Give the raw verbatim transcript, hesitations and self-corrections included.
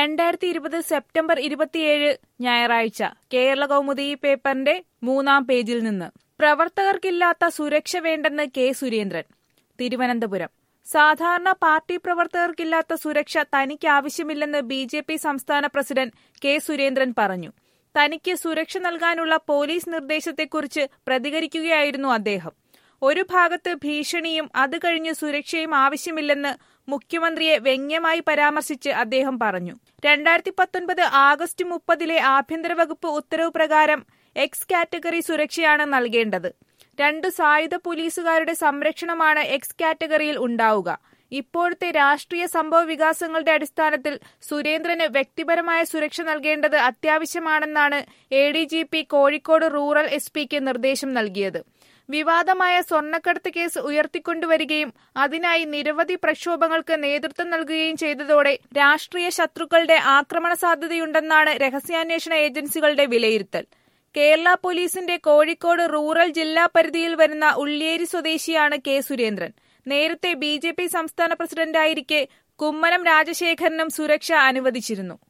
രണ്ടായിരത്തി ഇരുപത് സെപ്റ്റംബർ ഇരുപത്തിയേഴ് ഞായറാഴ്ച കേരള കൗമുദി പേപ്പറിന്റെ മൂന്നാം പേജിൽ നിന്ന് പ്രവർത്തകർക്കില്ലാത്ത സുരക്ഷ വേണ്ടെന്ന് കെ സുരേന്ദ്രൻ. തിരുവനന്തപുരം. സാധാരണ പാർട്ടി പ്രവർത്തകർക്കില്ലാത്ത സുരക്ഷ തനിക്ക് ആവശ്യമില്ലെന്ന് ബി ജെ പി സംസ്ഥാന പ്രസിഡന്റ് കെ സുരേന്ദ്രൻ പറഞ്ഞു. തനിക്ക് സുരക്ഷ നൽകാനുള്ള പോലീസ് നിർദ്ദേശത്തെക്കുറിച്ച് പ്രതികരിക്കുകയായിരുന്നു അദ്ദേഹം. ഒരു ഭാഗത്ത് ഭീഷണിയും അത് കഴിഞ്ഞ് സുരക്ഷയും ആവശ്യമില്ലെന്ന് മുഖ്യമന്ത്രിയെ വ്യംഗ്യമായി പരാമർശിച്ച് അദ്ദേഹം പറഞ്ഞു. രണ്ടായിരത്തി പത്തൊൻപത് ആഗസ്റ്റ് മുപ്പതിലെ ആഭ്യന്തര വകുപ്പ് ഉത്തരവ് പ്രകാരം എക്സ് കാറ്റഗറി സുരക്ഷയാണ് നൽകേണ്ടത്. രണ്ടു സായുധ പോലീസുകാരുടെ സംരക്ഷണമാണ് എക്സ് കാറ്റഗറിയിൽ ഉണ്ടാവുക. ഇപ്പോഴത്തെ രാഷ്ട്രീയ സംഭവ വികാസങ്ങളുടെ അടിസ്ഥാനത്തിൽ സുരേന്ദ്രന് വ്യക്തിപരമായ സുരക്ഷ നൽകേണ്ടത് അത്യാവശ്യമാണെന്നാണ് A D G P Kozhikode rural S പിക്ക് നിർദ്ദേശം നൽകിയത്. വിവാദമായ സ്വർണ്ണക്കടത്ത് കേസ് ഉയർത്തിക്കൊണ്ടുവരികയും അതിനായി നിരവധി പ്രക്ഷോഭങ്ങൾക്ക് നേതൃത്വം നൽകുകയും ചെയ്തതോടെ രാഷ്ട്രീയ ശത്രുക്കളുടെ ആക്രമണ സാധ്യതയുണ്ടെന്നാണ് രഹസ്യാന്വേഷണ ഏജൻസികളുടെ വിലയിരുത്തൽ. കേരള പോലീസിന്റെ കോഴിക്കോട് റൂറൽ ജില്ലാ പരിധിയിൽ വരുന്ന ഉള്ള്യേരി സ്വദേശിയാണ് കെ സുരേന്ദ്രൻ. നേരത്തെ ബി ജെ പി സംസ്ഥാന പ്രസിഡന്റായിരിക്കെ കുമ്മനം രാജശേഖരനും സുരക്ഷ അനുവദിച്ചിരുന്നു.